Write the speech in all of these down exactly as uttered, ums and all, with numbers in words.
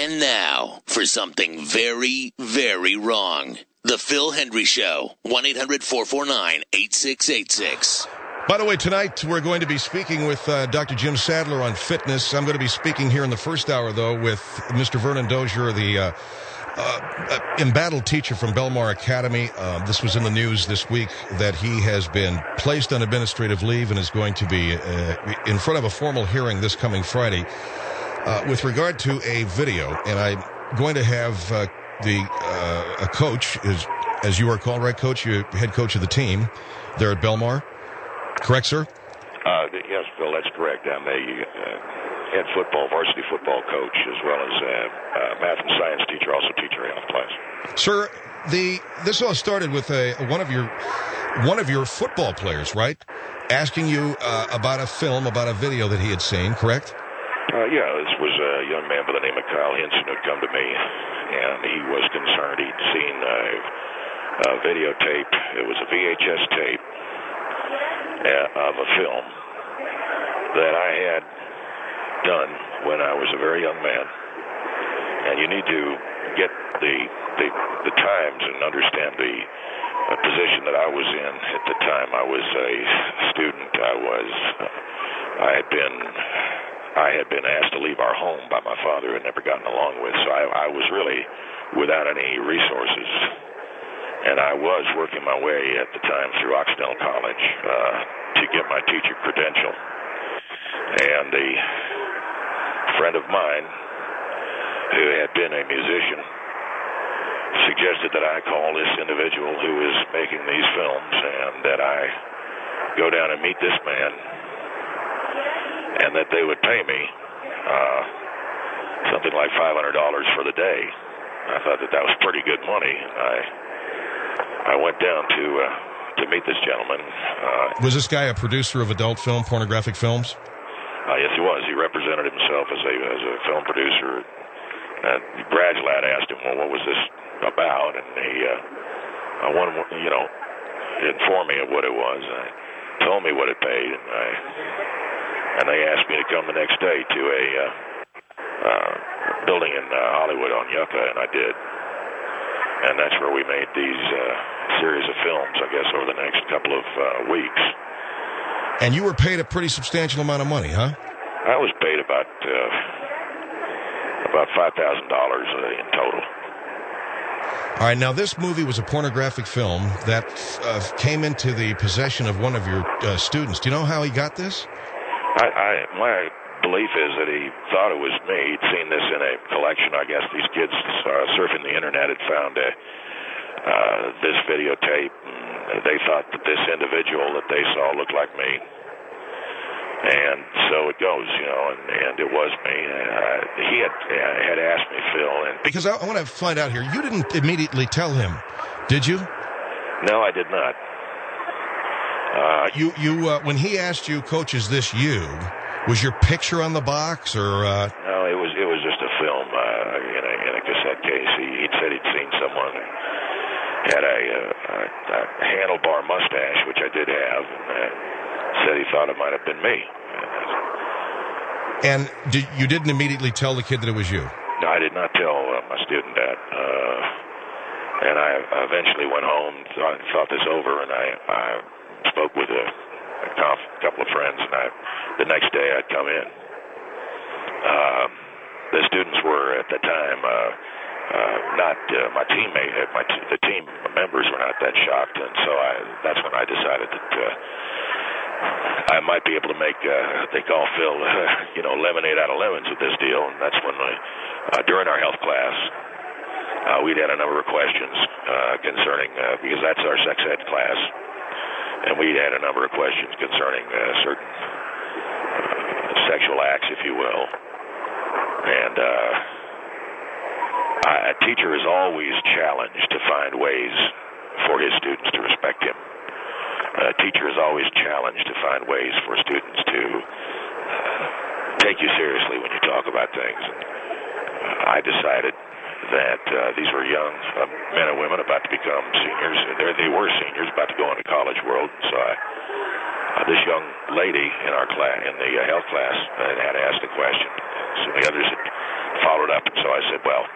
And now for something very, very wrong. The Phil Hendry Show. one eight hundred four four nine eight six eight six. By the way, tonight we're going to be speaking with uh, Doctor Jim Sadler on fitness. I'm going to be speaking here in the first hour, though, with Mister Vernon Dozier, the uh, uh, embattled teacher from Belmar Academy. Uh, this was in the news this week that he has been placed on administrative leave and is going to be uh, in front of a formal hearing this coming Friday uh, with regard to a video. And I'm going to have uh, the uh, a coach, is, as you are called, right, Coach? You're head coach of the team there at Belmar. Correct, sir? Uh, yes, Phil, that's correct. I'm a uh, head football, varsity football coach, as well as uh, uh, math and science teacher, also teacher in health class. Sir, the this all started with a one of your one of your football players, right? Asking you uh, about a film, about a video that he had seen, correct? Uh, yeah, this was a young man by the name of Kyle Hinson who had come to me, and he was concerned. He'd seen a, a videotape. It was a V H S tape of a film that I had done when I was a very young man. And you need to get the the, the times and understand the uh, position that I was in at the time. I was a student. I was uh, I had been I had been asked to leave our home by my father and never gotten along with. So I, I was really without any resources. And I was working my way at the time through Occidental College uh, to get my teacher credential. And a friend of mine who had been a musician suggested that I call this individual who is making these films and that I go down and meet this man and that they would pay me uh, something like five hundred dollars for the day. I thought that that was pretty good money. I I went down to uh, to meet this gentleman. Uh, was this guy a producer of adult film, pornographic films? Uh, yes, he was. He represented himself as a as a film producer. And Brad's lad asked him, "Well, what was this about?" And he, uh, I wanted, you know, inform me of what it was. And I told me what it paid, and I and they asked me to come the next day to a uh, uh, building in uh, Hollywood on Yucca, and I did. And that's where we made these uh, series of films, I guess, over the next couple of uh, weeks. And you were paid a pretty substantial amount of money, huh? I was paid about uh, about five thousand dollars uh, in total. All right, now this movie was a pornographic film that uh, came into the possession of one of your uh, students. Do you know how he got this? I, I my belief is that he thought it was me. He'd seen this in a collection. I guess these kids uh, surfing the internet had found a, uh, this videotape. And they thought that this individual that they saw looked like me. And so it goes, you know, and, and it was me. Uh, he had uh, had asked me, Phil. And because I, I want to find out here, you didn't immediately tell him, did you? No, I did not. Uh, you, you, uh, when he asked you, Coach, is this you? Was your picture on the box, or? Uh... No, it was it was just a film uh, in, a, in a cassette case. He he'd said he'd seen someone who had a, a, a handlebar mustache, which I did have, and uh, said he thought it might have been me. And did, you didn't immediately tell the kid that it was you? No, I did not tell uh, my student that. Uh, and I eventually went home, thought, thought this over, and I, I spoke with a, a couple of friends, and I. The next day I'd come in. Uh, the students were at the time uh, uh, not uh, my teammate. My t- the team members were not that shocked, and so I, that's when I decided that uh, I might be able to make. Uh, they call Phil, uh, you know, lemonade out of lemons with this deal, and that's when I, uh, during our health class, uh, we'd had a number of questions uh, concerning uh, because that's our sex ed class, and we'd had a number of questions concerning uh, certain. Sexual acts, if you will. And uh, a teacher is always challenged to find ways for his students to respect him. A teacher is always challenged to find ways for students to uh, take you seriously when you talk about things. And, uh, I decided that uh, these were young uh, men and women about to become seniors. They're, they were seniors about to go into college world. So I Uh, this young lady in our class, in the uh, health class, uh, had asked a question. So the others had followed followed up, and so I said, well,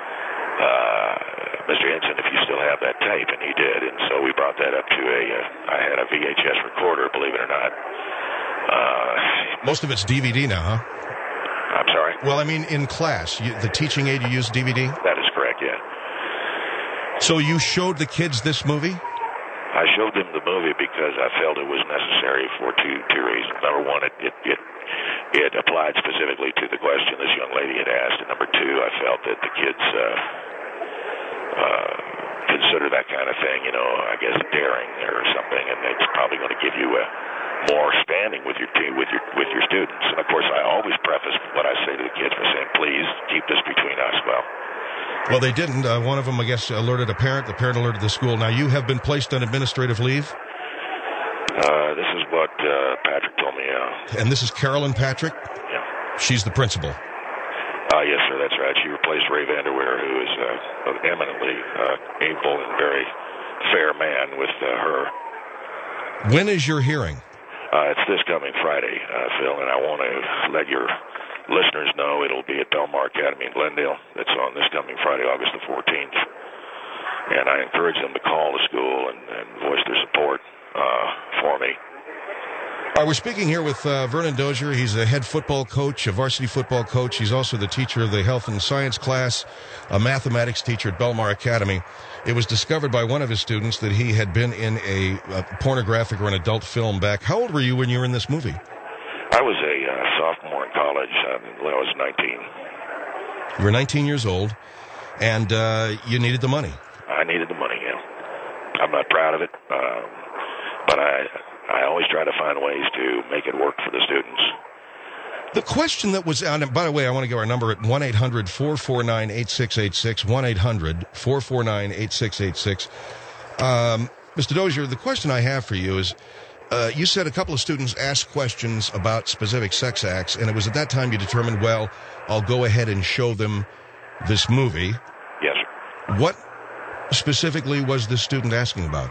uh, Mister Henson, if you still have that tape, and he did, and so we brought that up to a, uh, I had a V H S recorder, believe it or not. Uh, Most of it's D V D now, huh? I'm sorry? Well, I mean, in class, you, the teaching aid, you use D V D? That is correct, yeah. So you showed the kids this movie? I showed them the movie because I felt it was necessary for two two reasons. Number one, it it it, it applied specifically to the question this young lady had asked, and number two, I felt that the kids uh, uh, consider that kind of thing, you know, I guess daring or something, and it's probably going to give you a more standing with your team, with your with your students. And of course, I always preface what I say to the kids by saying, "Please keep this between us." Well. Well, they didn't. Uh, one of them, I guess, alerted a parent. The parent alerted the school. Now, you have been placed on administrative leave? Uh, this is what uh, Patrick told me, yeah. And this is Carolyn Patrick? Yeah. She's the principal? Uh, yes, sir, that's right. She replaced Ray Vanderweer, who is uh, an eminently uh, able and very fair man with uh, her. When is your hearing? Uh, it's this coming Friday, uh, Phil, and I want to let your listeners know it'll be at Belmar Academy in Glendale. It's on this coming Friday, August the fourteenth. And I encourage them to call the school and, and voice their support uh, for me. All right, we're speaking here with uh, Vernon Dozier. He's a head football coach, a varsity football coach. He's also the teacher of the health and science class, a mathematics teacher at Belmar Academy. It was discovered by one of his students that he had been in a, a pornographic or an adult film back. How old were you when you were in this movie? I was a uh, sophomore in college uh, when I was nineteen. You were nineteen years old, and uh, you needed the money. I needed the money, yeah. I'm not proud of it, um, but I I always try to find ways to make it work for the students. The question that was, and by the way, I want to give our number at one eight hundred four four nine eight six eight six, one eight hundred four four nine eight six eight six. Um, Mister Dozier, the question I have for you is, Uh, you said a couple of students asked questions about specific sex acts, and it was at that time you determined, well, I'll go ahead and show them this movie. Yes, sir. What specifically was this student asking about?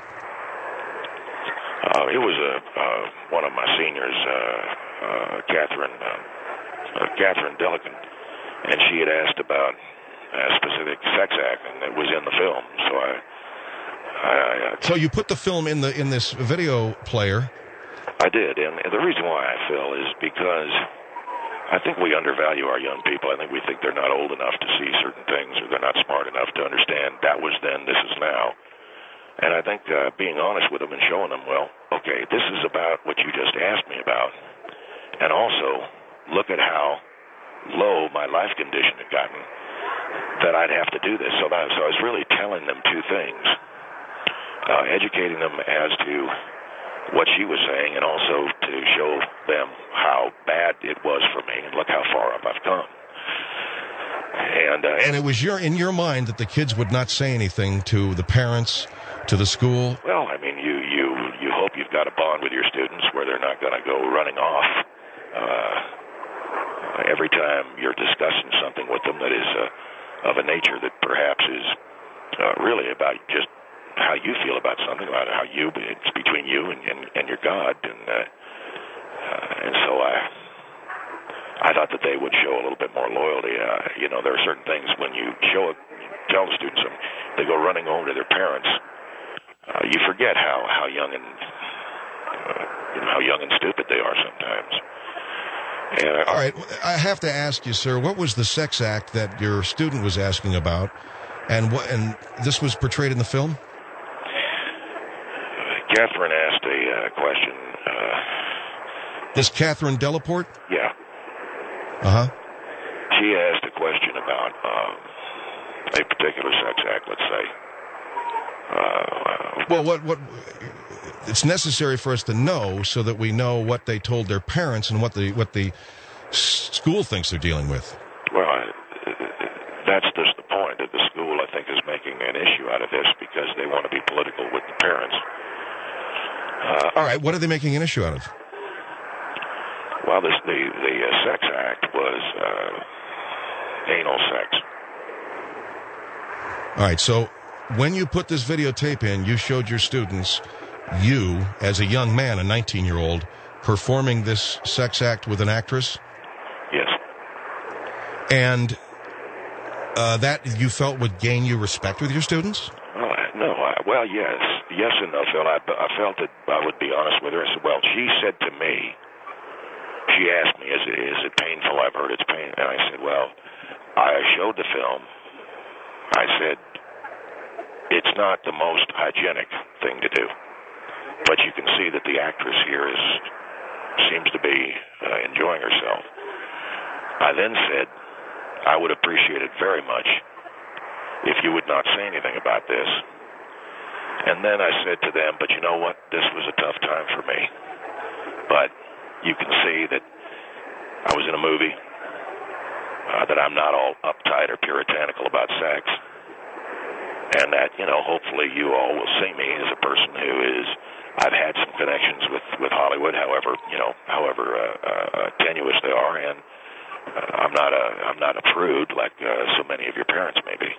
Uh, it was a, uh, one of my seniors, uh, uh, Catherine, uh, uh, Catherine Delican, and she had asked about a specific sex act, and it was in the film, so I... I, I, so you put the film in the in this video player? I did, and the reason why I feel is because I think we undervalue our young people. I think we think they're not old enough to see certain things, or they're not smart enough to understand that was then, this is now. And I think uh, being honest with them and showing them, well, okay, this is about what you just asked me about, and also look at how low my life condition had gotten that I'd have to do this. So, that, so I was really telling them two things. Uh, educating them as to what she was saying, and also to show them how bad it was for me, and look how far up I've come. And uh, and it was your in your mind that the kids would not say anything to the parents, to the school? Well, I mean, you you you hope you've got a bond with your students where they're not going to go running off uh, every time you're discussing something with them that is uh, of a nature that perhaps is uh, really about just how you feel about something, about how you, it's between you and, and, and your God. And uh, uh, and so I I thought that they would show a little bit more loyalty. Uh, you know, there are certain things when you show it, tell the students, um, they go running home to their parents, uh, you forget how, how young and uh, you know, how young and stupid they are sometimes. And, uh, All right, I have to ask you, sir, what was the sex act that your student was asking about, and what, and this was portrayed in the film? Catherine asked a uh, question. Uh, this Catherine Delaporte? Yeah. Uh-huh. She asked a question about um, a particular sex act, let's say. Uh, well, what what it's necessary for us to know so that we know what they told their parents and what the what the school thinks they're dealing with. Well, I, that's just the point. That the school, I think, is making an issue out of this because they want to be political with the parents. Uh, All right, what are they making an issue out of? Well, this, the the uh, sex act was uh, anal sex. All right, so when you put this videotape in, you showed your students you, as a young man, a nineteen-year-old, performing this sex act with an actress? Yes. And uh, that you felt would gain you respect with your students? Well, I- no, I, well, yes. Yes and no, Phil. I, I felt that I would be honest with her. I said, well, she said to me, she asked me, is it, is it painful? I've heard it's painful. And I said, well, I showed the film. I said, it's not the most hygienic thing to do. But you can see that the actress here is seems to be uh, enjoying herself. I then said, I would appreciate it very much if you would not say anything about this. And then I said to them, but you know what? This was a tough time for me. But you can see that I was in a movie, uh, that I'm not all uptight or puritanical about sex, and that, you know, hopefully you all will see me as a person who is, I've had some connections with, with Hollywood, however, you know, however uh, uh, tenuous they are, and uh, I'm not a I'm not a prude like uh, so many of your parents may be.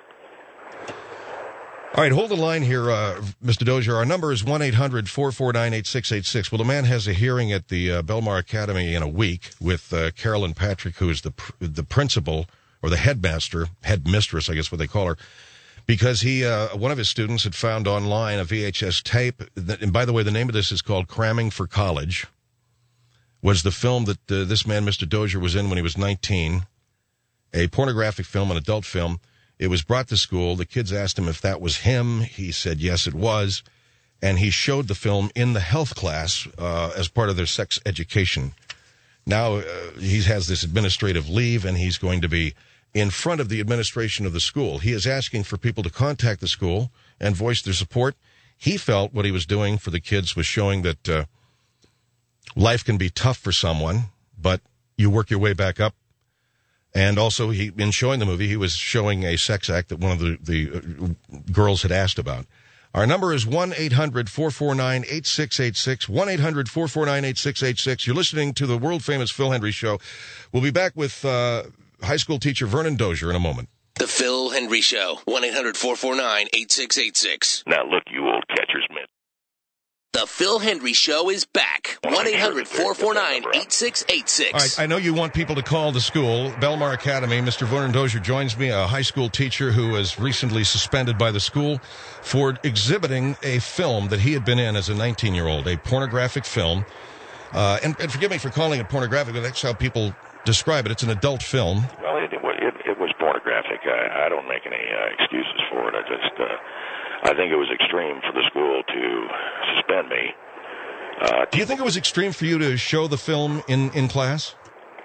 All right, hold the line here, uh, Mister Dozier. Our number is one eight hundred four four nine eight six eight six. Well, the man has a hearing at the uh, Belmar Academy in a week with uh, Carolyn Patrick, who is the pr- the principal, or the headmaster, headmistress, I guess what they call her, because he uh, one of his students had found online a V H S tape. That, and by the way, the name of this is called Cramming for College, was the film that uh, this man, Mister Dozier, was in when he was nineteen, a pornographic film, an adult film. It was brought to school. The kids asked him if that was him. He said, yes, it was. And he showed the film in the health class uh, as part of their sex education. Now uh, he has this administrative leave, and he's going to be in front of the administration of the school. He is asking for people to contact the school and voice their support. He felt what he was doing for the kids was showing that uh, life can be tough for someone, but you work your way back up. And also, he, in showing the movie, he was showing a sex act that one of the, the uh, girls had asked about. Our number is one eight hundred four four nine eight six eight six, one eight hundred four four nine eight six eight six. You're listening to the world-famous Phil Hendrie Show. We'll be back with uh, high school teacher Vernon Dozier in a moment. The Phil Hendrie Show, one eight hundred four four nine eight six eight six. Now, look, you old catcher's mitt. The Phil Hendrie Show is back. one eight hundred four four nine eight six eight six. All right, I know you want people to call the school, Belmar Academy. Mister Vernon Dozier joins me, a high school teacher who was recently suspended by the school for exhibiting a film that he had been in as a nineteen-year-old, a pornographic film. Uh, and, and forgive me for calling it pornographic, but that's how people describe it. It's an adult film. Well, it, it, it was pornographic. I, I don't make any uh, excuses for it. I just... Uh, I think it was extreme for the school to suspend me. Uh, Do you think it was extreme for you to show the film in, in class?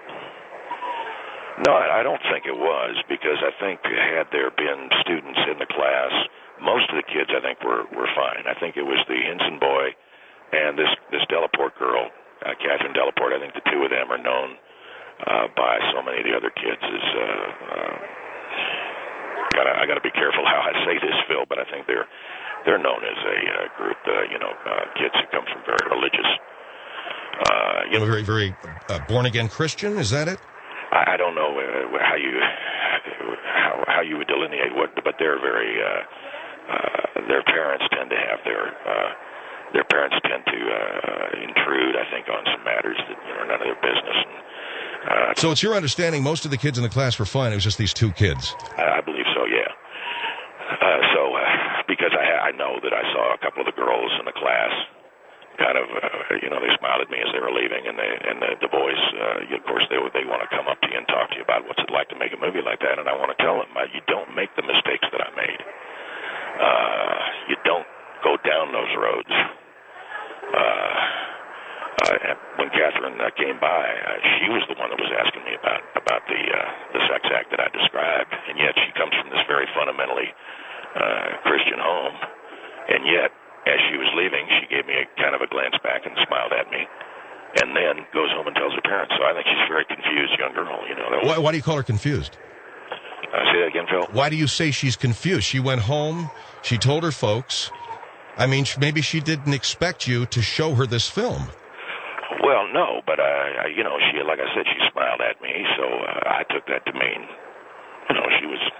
No, I don't think it was, because I think had there been students in the class, most of the kids, I think, were, were fine. I think it was the Henson boy and this, this Delaporte girl, uh, Catherine Delaporte. I think the two of them are known uh, by so many of the other kids as... Uh, uh, Gotta, I got to be careful how I say this, Phil, but I think they're they're known as a uh, group, uh, you know, uh, kids who come from very religious. Uh, you know, very, very uh, born-again Christian, is that it? I, I don't know uh, how you how how you would delineate what, but they're very. Uh, uh, their parents tend to have their uh, their parents tend to uh, intrude, I think, on some matters that you know are none of their business. And, uh, so it's your understanding most of the kids in the class were fine. It was just these two kids. I, I believe so. Yeah. Uh, so uh, because I I know that I saw a couple of the girls in the class. Kind of, uh, you know, they smiled at me as they were leaving, and they and the, the boys, uh, of course, they they want to come up to you and talk to you about what's it like to make a movie like that. And I want to tell them, uh, you don't make the mistakes that I made. Uh, you don't go down those roads. Uh, uh, when Catherine uh, came by, uh, she was the one that was asking me about about the uh, the sex act that I described, and yet she comes from this very fundamentally uh, Christian home, and yet. As she was leaving, she gave me a kind of a glance back and smiled at me, and then goes home and tells her parents. So I think she's a very confused young girl. You know. That why, why do you call her confused? Uh, say that again, Phil. Why do you say she's confused? She went home. She told her folks. I mean, maybe she didn't expect you to show her this film. Well, no, but uh, you know, she, like I said, she smiled at me, so uh, I took that to mean, you know, she was.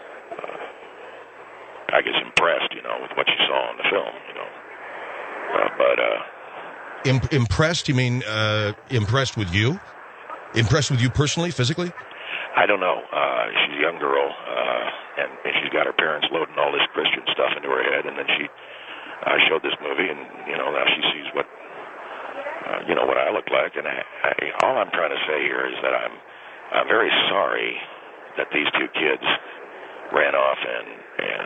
I guess impressed, you know, with what she saw in the film, you know. Uh, but uh, Im- impressed? You mean uh, impressed with you? Impressed with you personally, physically? I don't know. Uh, she's a young girl, uh, and, and she's got her parents loading all this Christian stuff into her head, and then she uh, showed this movie, and, you know, now she sees what, uh, you know, what I look like, and I, I, all I'm trying to say here is that I'm, I'm very sorry that these two kids ran off and, and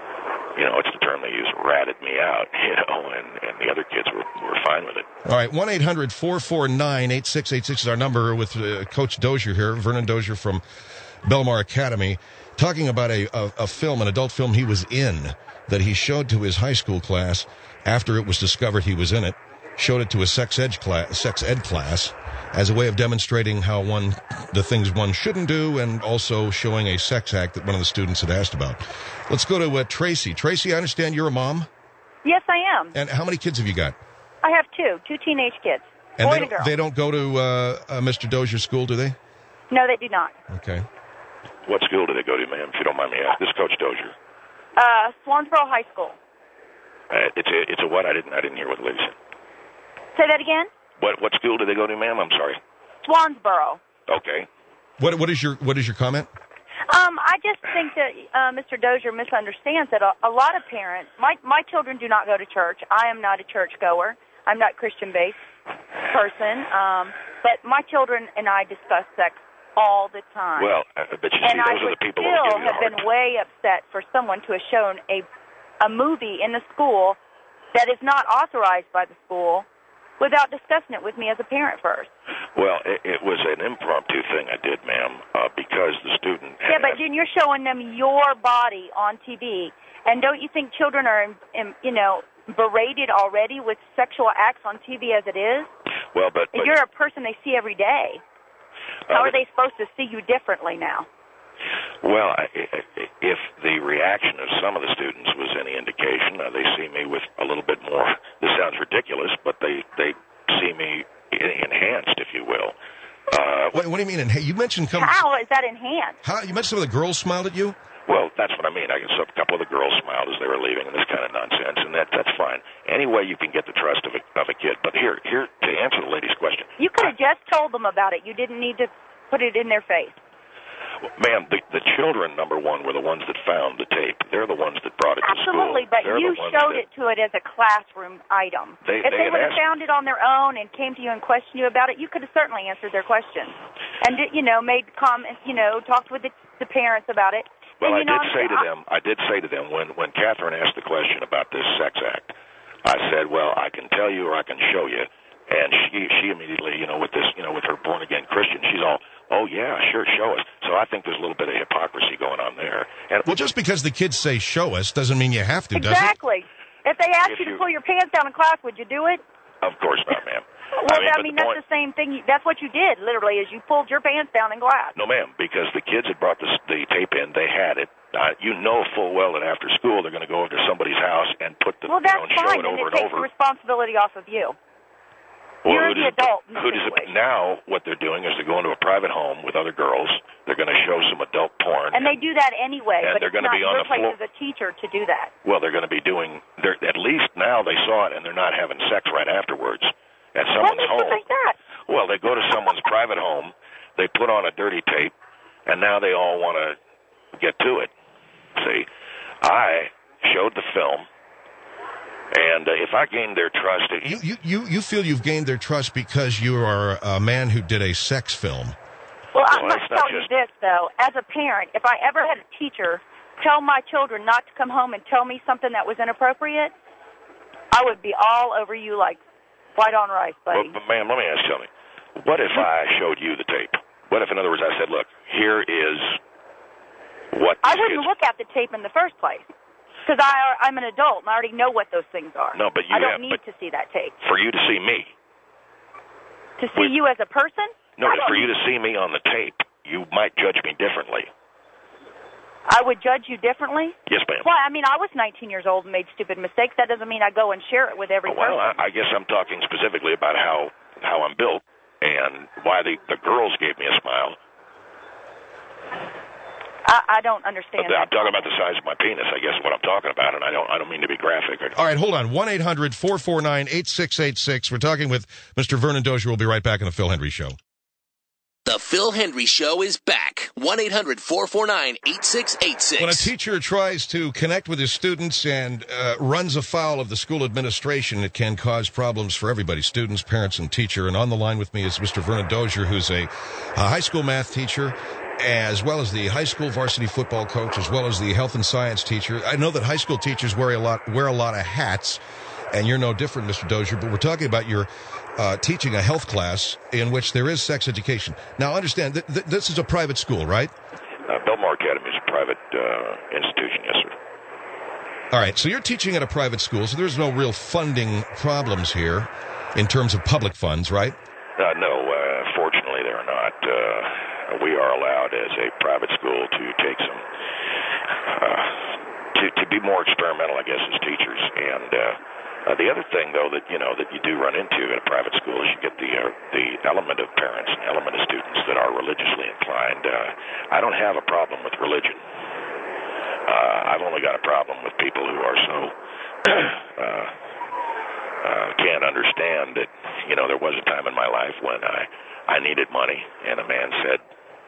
you know, it's the term they use, ratted me out, you know, and, and the other kids were, were fine with it. All right, one eight hundred four four nine eight six eight six is our number with uh, Coach Dozier here, Vernon Dozier from Belmar Academy, talking about a, a, a film, an adult film he was in that he showed to his high school class after it was discovered he was in it, showed it to a sex ed class, sex ed class as a way of demonstrating how one, the things one shouldn't do, and also showing a sex act that one of the students had asked about. Let's go to uh, Tracy. Tracy, I understand you're a mom? Yes, I am. And how many kids have you got? I have two, two teenage kids, and boy they and a girl. They don't go to uh, uh, Mister Dozier's school, do they? No, they do not. Okay. What school do they go to, ma'am, if you don't mind me asking? This is Coach Dozier. Uh, Swansboro High School. Uh, it's a it's a what? I didn't I didn't hear what the lady said. Say that again? What what school do they go to, ma'am? I'm sorry. Swansboro. Okay. What what is your what is your comment? Um, I just think that uh, Mister Dozier misunderstands that a, a lot of parents, my my children do not go to church. I am not a church goer. I'm not Christian-based person. Um, but my children and I discuss sex all the time. Well, uh, but you see, and those I are would the people still who give you the have hard been way upset for someone to have shown a a movie in the school that is not authorized by the school without discussing it with me as a parent first. Well, it, it was an impromptu thing I did, ma'am, uh, because the student had... Yeah, but then you're showing them your body on T V, and don't you think children are, in, in, you know, berated already with sexual acts on T V as it is? Well, but... but you're a person they see every day. How uh, are they supposed to see you differently now? Well, I, I, if the reaction of some of the students was any indication, uh, they see me with a little bit more, this sounds ridiculous, but they, they see me enhanced, if you will. Uh, what, what do you mean? You mentioned... Come, how is that enhanced? How, you mentioned some of the girls smiled at you? Well, that's what I mean. I guess a couple of the girls smiled as they were leaving and this kind of nonsense, and that that's fine. Any way you can get the trust of a, of a kid. But here, here to answer the lady's question. You could have just told them about it. You didn't need to put it in their face. Well, ma'am, the, the children, number one, were the ones that found the tape. They're the ones that brought it to school. Absolutely, but They're you showed that, it to it as a classroom item. They, if they, they would have asked, found it on their own and came to you and questioned you about it, you could have certainly answered their questions. And, you know, made comments, you know, talked with the, the parents about it. Well, and, I did know, say to them, I did say to them, when, when Catherine asked the question about this sex act, I said, well, I can tell you or I can show you. And she she immediately, you know, with this, you know, with her born-again Christian, she's all, oh, yeah, sure, show us. So I think there's a little bit of hypocrisy going on there. And well, just because the kids say show us doesn't mean you have to, does it? Exactly. If they asked If you to you- pull your pants down in class, would you do it? Of course not, ma'am. Well, I mean, I but mean, the that's point- the same thing. That's what you did, literally, is you pulled your pants down in class. No, ma'am, because the kids had brought this, the tape in. They had it. Uh, you know full well that after school they're going to go over to somebody's house and put the, Well, you know, that's and show fine, it and over it and takes over. the responsibility off of you. Well, You're who the does it- adult in the who does it- situation. Now what they're doing is they're going to a private home with other girls. They're going to show some adult porn. And they do that anyway, And but they're it's gonna not be on your the place floor. as a teacher to do that. Well, they're going to be doing, they're, at least now they saw it and they're not having sex right afterwards at What someone's makes you home. think that? Well, they go to someone's private home, they put on a dirty tape, and now they all want to get to it. See, I showed the film, and uh, if I gained their trust... It, You, you, you, you feel you've gained their trust because you are a man who did a sex film. Well, I Well, must it's not tell you just- this, though. As a parent, if I ever had a teacher tell my children not to come home and tell me something that was inappropriate, I would be all over you like white on rice, well, buddy. but ma'am, let me ask you something. What if I showed you the tape? What if, in other words, I said, look, here is what... I these wouldn't kids- look at the tape in the first place because I'm an adult and I already know what those things are. No, but you I don't have- need but- to see that tape. For you to see me. To see Wait. you as a person? No, I don't for you to see me on the tape, you might judge me differently. I would judge you differently? Yes, ma'am. Well, I mean, I was nineteen years old and made stupid mistakes. That doesn't mean I go and share it with every Well, person. I, I guess I'm talking specifically about how how I'm built and why the, the girls gave me a smile. I, I don't understand I'm that. talking about the size of my penis, I guess, is what I'm talking about, and I don't I don't mean to be graphic. All right, hold on. one eight hundred four four nine eight six eight six. We're talking with Mister Vernon Dozier. We'll be right back on the Phil Hendry Show. The Phil Hendry Show is back. one eight hundred four four nine eight six eight six. When a teacher tries to connect with his students and uh, runs afoul of the school administration, it can cause problems for everybody, students, parents, and teacher. And on the line with me is Mister Vernon Dozier, who's a, a high school math teacher, as well as the high school varsity football coach, as well as the health and science teacher. I know that high school teachers wear a lot wear a lot of hats, and you're no different, Mister Dozier, but we're talking about your uh, teaching a health class in which there is sex education. Now, understand, th- th- this is a private school, right? Uh, Belmar Academy is a private uh, institution, yes, sir. All right, so you're teaching at a private school, so there's no real funding problems here in terms of public funds, right? Uh, no, uh, fortunately there are not. Uh, we are allowed as a private school to take some, uh, to, to be more experimental, I guess, as teachers. And uh, uh, the other thing, though, that, you know, that you do run into at a private school is you get the, uh, the element of parents and element of students that are religiously inclined. Uh, I don't have a problem with religion. Uh, I've only got a problem with people who are so uh, uh, can't understand that, you know, there was a time in my life when I, I needed money, and a man said,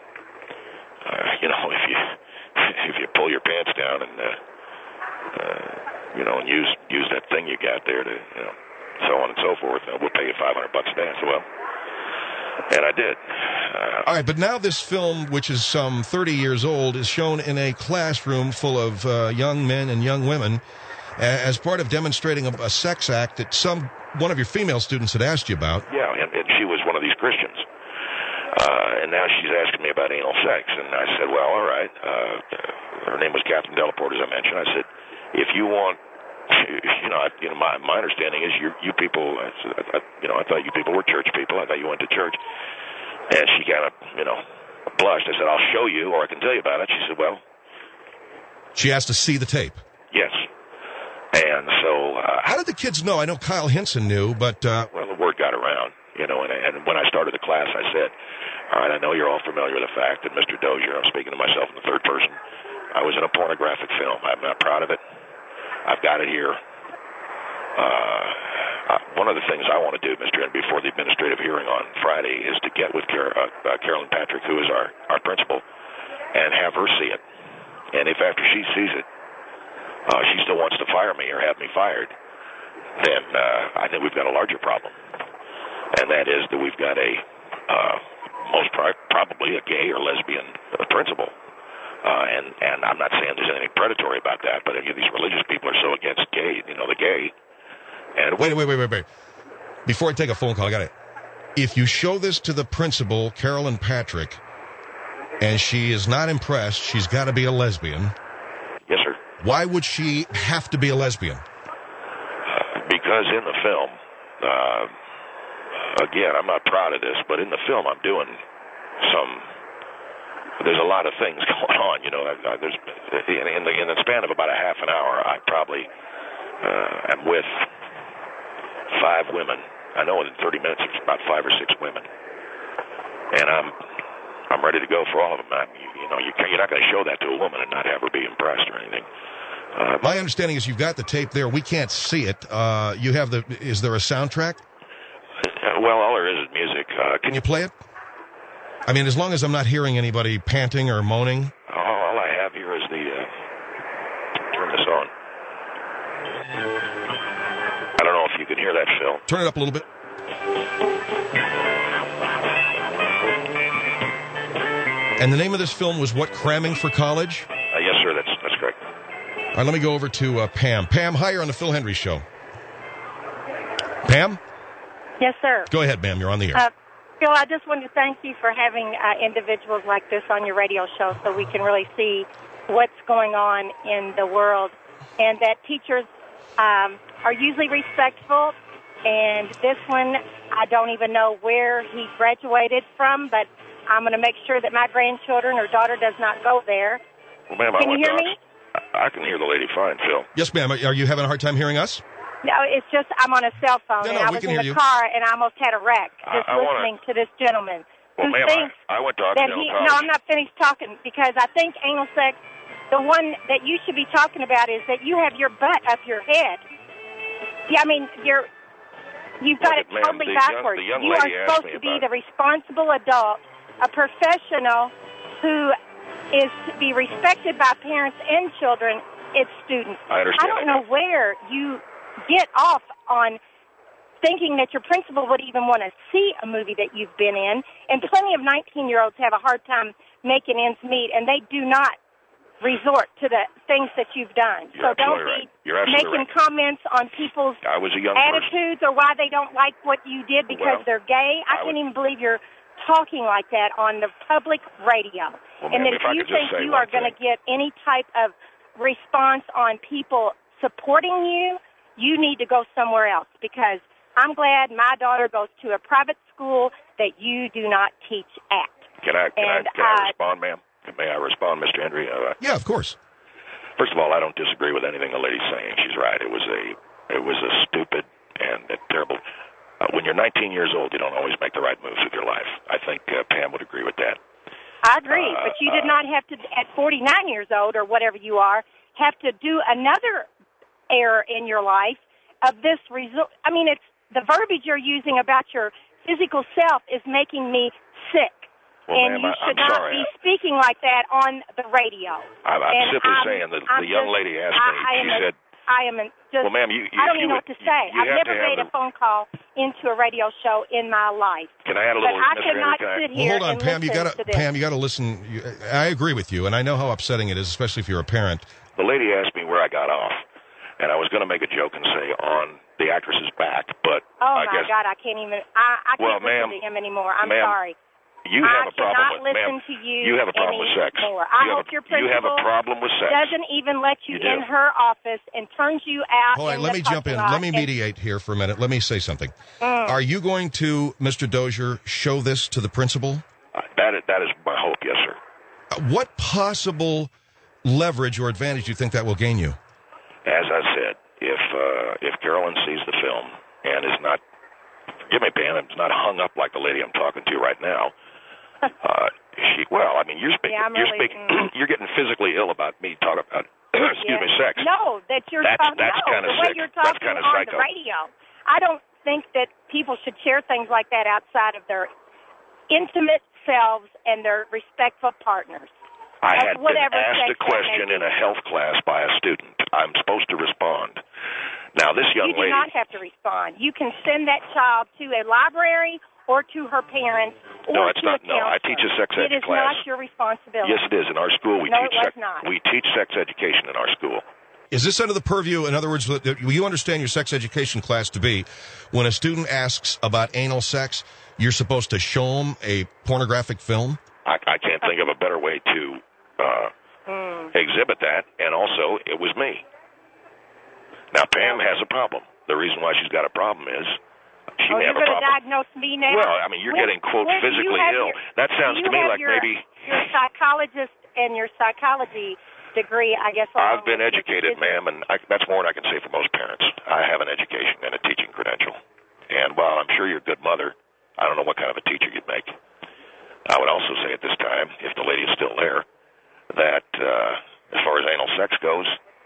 uh, you know, if you if you pull your pants down and, uh, uh, you know, and use use that thing you got there to, you know, so on and so forth, uh, we'll pay you five hundred bucks a day. I said, well, and I did. Uh, All right, but now this film, which is some thirty years old, is shown in a classroom full of uh, young men and young women as part of demonstrating a, a sex act that some one of your female students had asked you about. Yeah, and, and she was one of these Christians. Uh, and now she's asking me about anal sex. And I said, well, all right. Uh, her name was Catherine Delaporte, as I mentioned. I said, if you want, you know, I, you know, my, my understanding is you, you people, I, I, you know, I thought you people were church people. I thought you went to church. And she kind of, you know, blushed. I said, I'll show you, or I can tell you about it. She said, well. She asked to see the tape. Yes. And so. Uh, How did the kids know? I know Kyle Hinson knew, but. Uh, well, the word got around, you know, and, and when I started the class, I said, all right, I know you're all familiar with the fact that Mister Dozier, I'm speaking to myself in the third person, I was in a pornographic film. I'm not proud of it. I've got it here. Uh, uh, one of the things I want to do, Mister N, before the administrative hearing on Friday is to get with Car- uh, uh, Carolyn Patrick, who is our, our principal, and have her see it. And if after she sees it, uh, she still wants to fire me or have me fired, then uh, I think we've got a larger problem. And that is that we've got a uh, most pri- probably a gay or lesbian uh, principal. Uh, and, and I'm not saying there's anything predatory about that, but these religious people are so against gay, you know, the gay. And wait, wait, wait, wait, wait. Before I take a phone call, I got it. If you show this to the principal, Carolyn Patrick, and she is not impressed, she's got to be a lesbian. Yes, sir. Why would she have to be a lesbian? Uh, because in the film, uh, again, I'm not proud of this, but in the film I'm doing some, there's a lot of things going on, you know. I, I, there's in, in, the, in the span of about a half an hour, I probably uh, am with five women. I know in thirty minutes it's about five or six women. And I'm I'm ready to go for all of them. I, you, you know, you can't, you're not going to show that to a woman and not have her be impressed or anything. Uh, My understanding is you've got the tape there. We can't see it. Uh, you have the, is there a soundtrack? Uh, well, all there is is music. Uh, can you play it? I mean, as long as I'm not hearing anybody panting or moaning. All, all I have here is the, uh, turn this on. I don't know if you can hear that, Phil. Turn it up a little bit. And the name of this film was what, Cramming for College? Uh, yes, sir, that's that's correct. All right, let me go over to uh, Pam. Pam, hi, you're on the Phil Hendry Show. Pam? Yes, sir. Go ahead, ma'am, you're on the air. Uh, Phil, I just wanted to thank you for having uh, individuals like this on your radio show so we can really see what's going on in the world, and that teachers um, are usually respectful, and this one, I don't even know where he graduated from, but I'm going to make sure that my grandchildren or daughter does not go there. Well, ma'am, can I you hear talk. me? I can hear the lady fine, Phil. Yes, ma'am. Are you having a hard time hearing us? No, it's just I'm on a cell phone, no, no, and I we was can in hear the you. car, and I almost had a wreck just I, I listening wanna... to this gentleman well, who ma'am, thinks I, I went to that Occidental he. College. No, I'm not finished talking because I think anal sex, the one that you should be talking about is that you have your butt up your head. Yeah, I mean you're you've got Look, it ma'am, totally the young- backwards. the young You are lady asked supposed me to be about- the responsible adult a professional who is to be respected by parents and children, it's students. I understand. I don't know where you get off on thinking that your principal would even want to see a movie that you've been in. And plenty of nineteen-year-olds have a hard time making ends meet, and they do not resort to the things that you've done. You're so don't right. be You're making right. comments on people's I was a young attitudes person. or why they don't like what you did because Well, they're gay. I, I can't would, even believe you're talking like that on the public radio. Well, and ma'am, that if I you could just think say you one are going to thing. get any type of response on people supporting you, you need to go somewhere else, because I'm glad my daughter goes to a private school that you do not teach at. Can I, can And, I, can I uh, respond, ma'am? May I respond, Mister Henry? Uh, Yeah, of course. First of all, I don't disagree with anything the lady's saying. She's right. It was a it was a stupid and a terrible. Uh, when you're nineteen years old, you don't always make the right moves with your life. I think uh, Pam would agree with that. I agree, Uh, but you did uh, not have to, at forty-nine years old or whatever you are, have to do another error in your life of this result. I mean, it's the verbiage you're using about your physical self is making me sick. Well, and ma'am, you I- should I'm not sorry. be speaking like that on the radio. I'm, I'm And simply I'm- saying that I'm the young just- lady asked I, me. I am She a, said, I am a, just, "Well, ma'am, you, you I don't you even know would, what to say. You, you I've have never to have made the, a phone call into a radio show in my life. Can I add a But little? I Mister cannot Henry, can I, sit Well, here hold on, and Pam. You listen gotta, to this. Pam. You gotta listen. You, I agree with you, and I know how upsetting it is, especially if you're a parent. The lady asked me where I got off, and I was going to make a joke and say on the actress's back, but Oh, I my guess God, I can't even, I, I Well, can't listen ma'am, to him anymore. I'm ma'am, sorry. you have I a problem cannot with listen ma'am. to you You have a problem with sex. anymore. I you hope have a, your you have a principal problem with sex. doesn't even let you, You do. in her office and turns you out. All right, in let the me jump in. parking lot Let me and- mediate here for a minute. Let me say something. Mm. Are you going to, Mister Dozier, show this to the principal? Uh, that is, that is my hope, yes, sir. Uh, What possible leverage or advantage do you think that will gain you? As I said, if uh, if Carolyn sees the film and is not, forgive me, Pam, is not hung up like the lady I'm talking to right now. Uh, she, well, I mean, you're speaking, Yeah, I'm you're really- speaking, mm. you're getting physically ill about me talking about, excuse Yeah. me, sex. No, that you're That's- talking, that's no, kinda the way sick. you're That's talking kinda on psycho. the radio. I don't think that people should share things like that outside of their intimate selves and their respectful partners. I Of had been whatever asked sex a that question may in be. a health class by a student. I'm supposed to respond. Now, this young You do lady, not have to respond. You can send that child to a library or to her parents or No, it's to not- a no, I counselor. teach a sex ed It is class. not your responsibility. yes, it is. In our school, we No, teach it was sex, not. we teach sex education in our school. Is this under the purview, in other words, will you understand your sex education class to be when a student asks about anal sex, you're supposed to show them a pornographic film? I, I can't think of a better way to uh, Mm. exhibit that, and also, it was me. Now, Pam has a problem. The reason why she's got a problem is she Oh, may you're have a going to problem. diagnose me now? Well, I mean, you're When- getting, quote, when do you physically have ill. your- That sounds do to you me have like your, maybe your psychologist and your psychology degree, I guess. along I've been with your educated, physical- ma'am, and I, that's more than I can say for most parents. I have an education and a teaching credential. And while I'm sure you're a good mother, I don't know what kind of a teacher you'd make. I would also say at this time, if the lady is still there, that uh, as far as anal sex goes,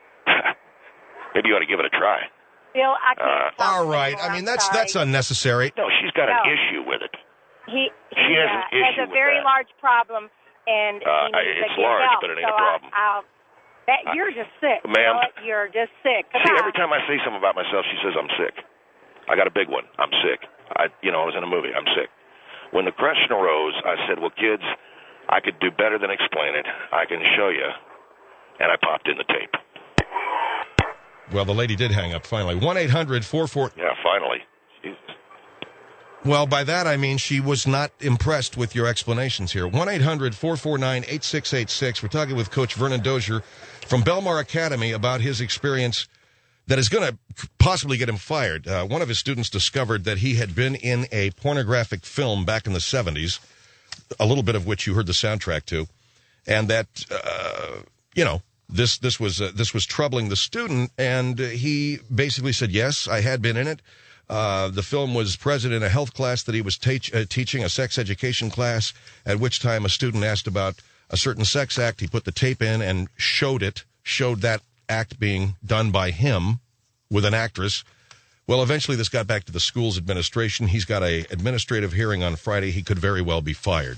maybe you ought to give it a try. Bill, I can't Uh, talk All right. anymore. I mean, I'm that's sorry. that's unnecessary. No, she's got an No. issue with it. He, She he has uh, an has issue a with very that. large problem, and Uh, he needs it's to get large, help. but it ain't so a problem. I, I'll, that, you're just sick. You Ma'am. know what? You're just sick. See, Goodbye. every time I say something about myself, she says I'm sick. I got a big one. I'm sick. I, you know, I was in a movie. I'm sick. When the question arose, I said, well, kids, I could do better than explain it. I can show you. And I popped in the tape. Well, the lady did hang up finally. one eight hundred four four Yeah, finally. Jesus. Well, by that I mean she was not impressed with your explanations here. one eight hundred four four nine eight six eight six. We're talking with Coach Vernon Dozier from Belmar Academy about his experience that is going to possibly get him fired. Uh, one of his students discovered that he had been in a pornographic film back in the seventies, a little bit of which you heard the soundtrack to, and that, uh, you know, this this was uh, this was troubling the student, and uh, he basically said, yes, I had been in it. Uh, the film was present in a health class that he was teach, uh, teaching, a sex education class, at which time a student asked about a certain sex act. He put the tape in and showed it, showed that act being done by him with an actress. Well, eventually this got back to the school's administration. He's got a administrative hearing on Friday. He could very well be fired.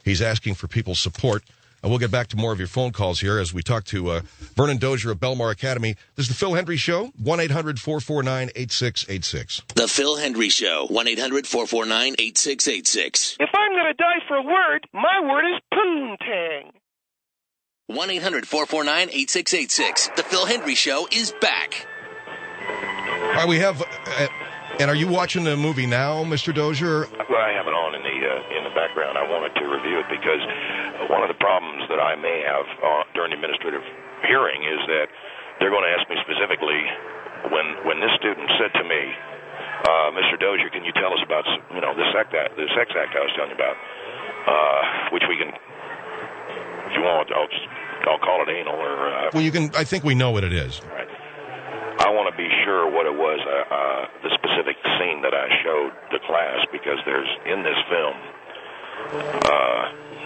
He's asking for people's support. And we'll get back to more of your phone calls here as we talk to uh, Vernon Dozier of Belmar Academy. This is the Phil Hendry Show, one eight hundred four four nine eight six eight six. The Phil Hendry Show, one eight hundred four four nine eight six eight six. If I'm going to die for a word, my word is poontang. one eight hundred four four nine eight six eight six. The Phil Hendry Show is back. All right, we have... Uh, and are you watching the movie now, Mister Dozier? Well, I have it on in the uh, in the background. I wanted to review it because one of the problems that I may have uh, during the administrative hearing is that they're going to ask me specifically when when this student said to me, uh, Mister Dozier, can you tell us about you know the sex act, the sex act I was telling you about, uh, which we can, if you want, I'll just, I'll call it anal or. Uh, well, you can. I think we know what it is. Right. I want to be sure what it was, uh, uh, the specific scene that I showed the class, because there's, in this film, uh,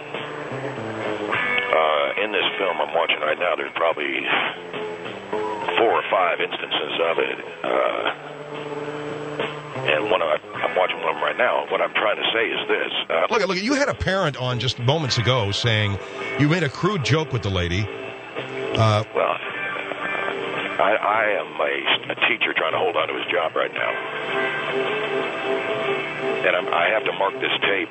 uh, in this film I'm watching right now, there's probably four or five instances of it, uh, and one of, I'm watching one of them right now. What I'm trying to say is this. Uh, look, look, you had a parent on just moments ago saying you made a crude joke with the lady. Uh, well... I, I am a, a teacher trying to hold on to his job right now. And I'm, I have to mark this tape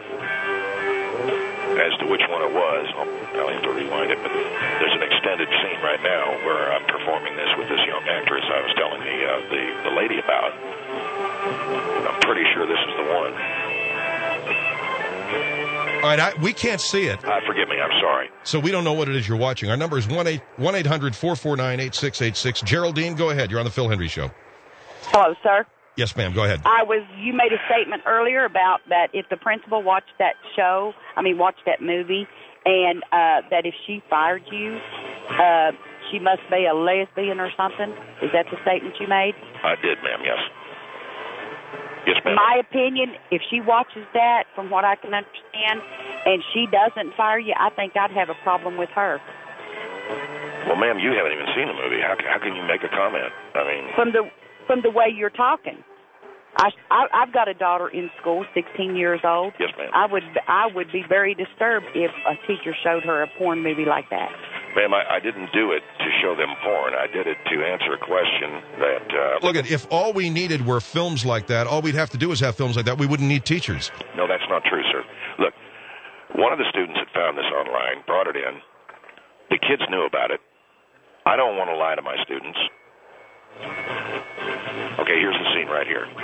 as to which one it was. I'll, I'll have to rewind it, but there's an extended scene right now where I'm performing this with this young actress I was telling the, uh, the, the lady about. I'm pretty sure this is the one. All right, I, we can't see it. Uh, forgive me, I'm sorry. So we don't know what it is you're watching. Our number is one eight hundred four four nine eight six eight six. Geraldine, go ahead. You're on the Phil Hendry Show. Hello, sir. Yes, ma'am. Go ahead. I was. You made a statement earlier about that if the principal watched that show, I mean, watched that movie, and uh, that if she fired you, uh, she must be a lesbian or something. Is that the statement you made? I did, ma'am, yes. Yes, ma'am. My opinion, if she watches that, from what I can understand, and she doesn't fire you, I think I'd have a problem with her. Well, ma'am, you haven't even seen the movie. How, how can you make a comment? I mean, from the from the way you're talking, I, I I've got a daughter in school, sixteen years old. Yes, ma'am. I would I would be very disturbed if a teacher showed her a porn movie like that. Ma'am, I, I didn't do it to show them porn. I did it to answer a question that... Uh, Look, at if all we needed were films like that, all we'd have to do is have films like that. We wouldn't need teachers. No, that's not true, sir. Look, one of the students that found this online brought it in. The kids knew about it. I don't want to lie to my students. Okay, here's the scene right here.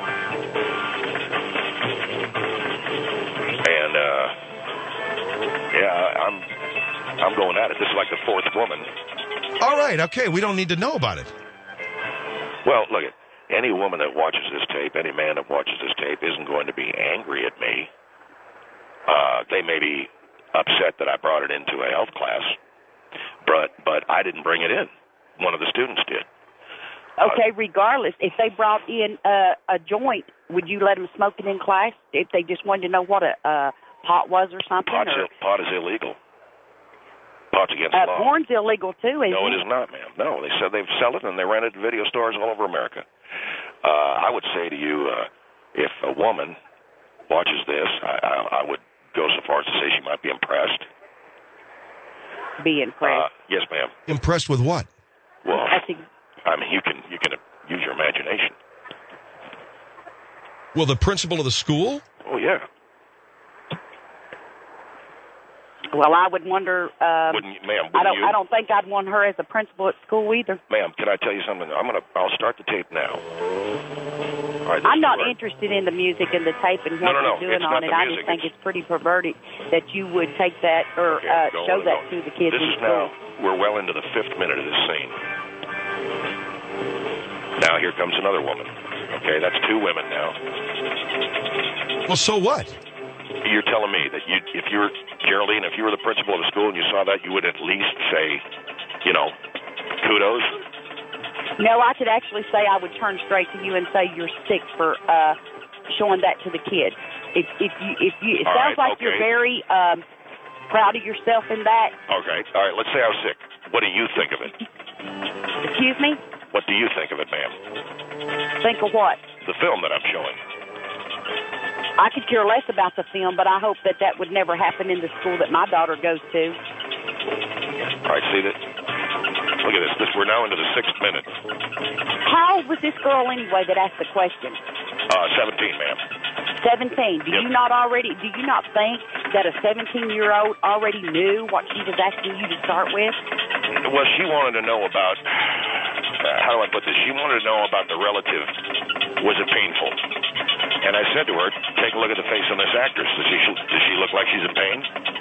And, uh, yeah, I'm... I'm going at it. This is like the fourth woman. All right, okay. We don't need to know about it. Well, look, at any woman that watches this tape, any man that watches this tape isn't going to be angry at me. Uh, they may be upset that I brought it into a health class, but but I didn't bring it in. One of the students did. Okay, regardless, if they brought in uh, a joint, would you let them smoke it in class if they just wanted to know what a uh, pot was or something? Pot's or? Ill, pot is illegal. Pot's against uh, the law. Porn's illegal, too, isn't No, it? it is not, ma'am. No, they said they sell it, and they rent it at video stores all over America. Uh, I would say to you, uh, if a woman watches this, I, I, I would go so far as to say she might be impressed. Be impressed. Uh, yes, ma'am. Impressed with what? Well, I think. I mean, you can you can use your imagination. Well, the principal of the school? Oh, yeah. Well, I would wonder. Um, wouldn't you, ma'am? Wouldn't I don't. you? I don't think I'd want her as a principal at school either. Ma'am, can I tell you something? I'm gonna. I'll start the tape now. All right, I'm not right. interested in the music and the tape and what No, no, no. you're doing It's on not it. the I music. just think It's- it's pretty perverted that you would take that or Okay, uh, go show on, that go to on. the kids This in is school. now. We're well into the fifth minute of this scene. Now here comes another woman. Okay, that's two women now. Well, so what? You're telling me that you, if you're Geraldine, if you were the principal of the school and you saw that, you would at least say, you know, kudos. No, I could actually say I would turn straight to you and say you're sick for uh, showing that to the kids. If if you if you, it All sounds right, like you're okay. very um, proud of yourself in that. Okay, all right. Let's say I was sick. What do you think of it? Excuse me. What do you think of it, ma'am? Think of what? The film that I'm showing. I could care less about the film, but I hope that that would never happen in the school that my daughter goes to. All right, see that? Look at this. this. We're now into the sixth minute. How old was this girl anyway that asked the question? Uh, seventeen, ma'am. seventeen. Do Yep. you not already, do you not think that a seventeen-year-old already knew what she was asking you to start with? Well, she wanted to know about, uh, how do I put this? She wanted to know about the relative. Was it painful? And I said to her, take a look at the face on this actress. Does she, does she look like she's in pain?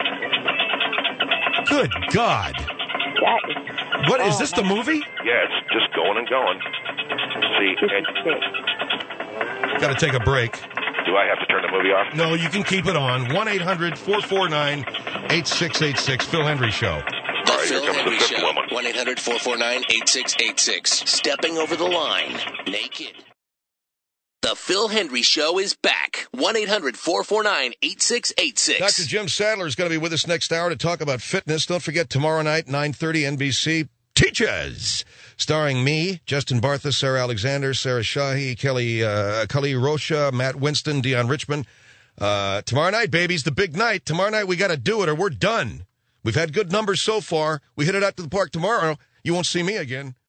Good God. That is, What, is oh, this the movie? Yeah, it's just going and going. See, this and is sick. Got to take a break. do I have to turn the movie off? No, you can keep it on. one eight hundred four four nine eight six eight six. Phil Hendry Show. The All right, here Phil comes the Hendry fifth Show. woman. one eight hundred four four nine eight six eight six. Stepping over the line. Naked. The Phil Hendry Show is back. one eight hundred four four nine eight six eight six. Doctor Jim Sadler is going to be with us next hour to talk about fitness. Don't forget, tomorrow night, nine thirty, N B C, Teachers, starring me, Justin Bartha, Sarah Alexander, Sarah Shahi, Kelly, uh, Kali Rocha, Matt Winston, Dion Richmond. Uh, tomorrow night, baby's the big night. Tomorrow night, we got to do it or we're done. We've had good numbers so far. We hit it out to the park tomorrow. You won't see me again.